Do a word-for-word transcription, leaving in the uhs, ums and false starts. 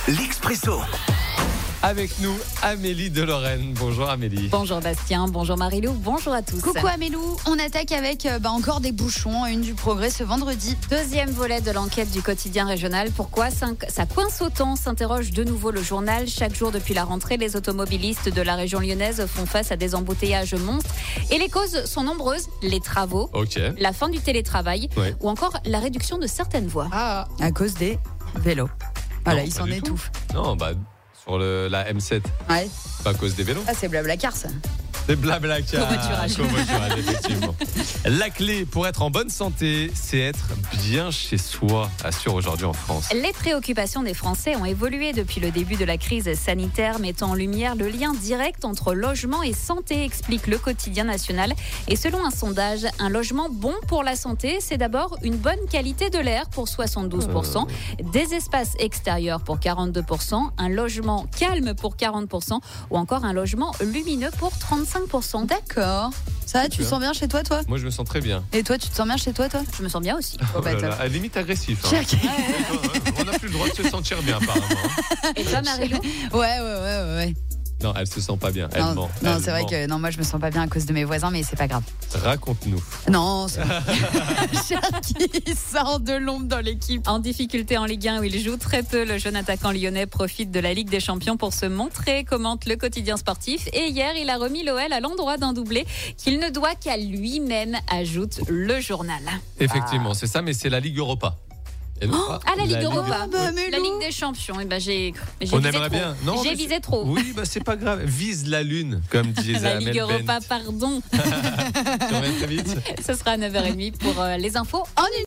L'Expresso. Avec nous, Amélie de Lorraine. Bonjour Amélie. Bonjour Bastien, bonjour Marilou, bonjour à tous. Coucou Amélou, on attaque avec euh, bah, encore des bouchons, une du Progrès ce vendredi. Deuxième volet de l'enquête du quotidien régional. Pourquoi ça coince autant, s'interroge de nouveau le journal. Chaque jour depuis la rentrée, les automobilistes de la région lyonnaise font face à des embouteillages monstres. Et les causes sont nombreuses. Les travaux, Ok. la fin du télétravail Ouais. ou encore la réduction de certaines voies. Ah, à cause des vélos. Voilà, Non, il pas s'en du tout. étouffe. Non, bah, sur le, la M sept, Ouais. pas à cause des vélos. Ah, c'est Blablacar ça. Des blabla Covoiturage. Covoiturage, effectivement. La clé pour être en bonne santé, c'est être bien chez soi, assure aujourd'hui en France. Les préoccupations des Français ont évolué depuis le début de la crise sanitaire, mettant en lumière le lien direct entre logement et santé, explique le quotidien national. Et selon un sondage, un logement bon pour la santé, c'est d'abord une bonne qualité de l'air pour soixante-douze pour cent, des espaces extérieurs pour quarante-deux pour cent, un logement calme pour quarante pour cent ou encore un logement lumineux pour trente-cinq pour cent. D'accord. Ça va, tu te sens bien chez toi, toi? Moi, je me sens très bien. Et toi, tu te sens bien chez toi, toi? Je me sens bien aussi. Oh bah, là top. là, à la limite agressif. Hein. Check. On n'a plus le droit de se sentir bien, apparemment. Et toi, Marilou? Ouais, ouais, ouais, ouais, ouais. Non, elle se sent pas bien. Elle Non, ment. non, Elle c'est vrai ment. que non, moi je me sens pas bien à cause de mes voisins, mais c'est pas grave. Raconte-nous. Non, c'est qui sort de l'ombre dans l'équipe. En difficulté en Ligue un où il joue très peu, le jeune attaquant lyonnais profite de la Ligue des Champions pour se montrer, commente le quotidien sportif. Et hier, il a remis l'O L à l'endroit d'un doublé qu'il ne doit qu'à lui-même, ajoute le journal. Effectivement, c'est ça, mais c'est la Ligue Europa. Et non pas Ah, la Ligue Europa, Ah, bah, mais la Lou. Ligue des Champions. Et ben j'ai, j'ai On visé aimerait trop. bien. Non, j'ai mais visé c'est- trop. Oui, bah c'est pas grave. Vise la lune, comme disait La Amel Ligue Europa, Bent. pardon. Tu reviens très vite. Ce sera à neuf heures trente pour euh, les infos en une